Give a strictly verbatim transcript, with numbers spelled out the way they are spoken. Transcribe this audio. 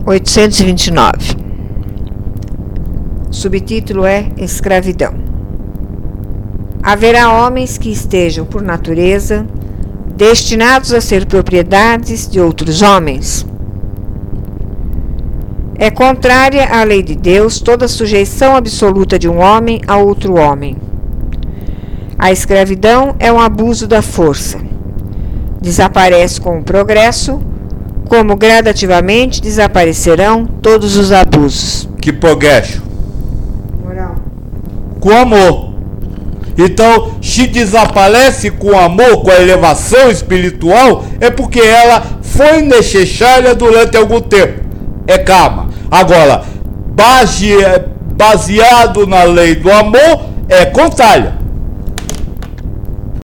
oitocentos e vinte e nove. O subtítulo é Escravidão. Haverá homens que estejam, por natureza, destinados a ser propriedades de outros homens. É contrária à lei de Deus toda sujeição absoluta de um homem a outro homem. A escravidão é um abuso da força. Desaparece com o progresso, como gradativamente desaparecerão todos os abusos. Que progresso? Moral. Com amor. Então, se desaparece com amor, com a elevação espiritual, é porque ela foi necessária durante algum tempo. É karma. Agora, base, baseado na lei do amor, é contrária.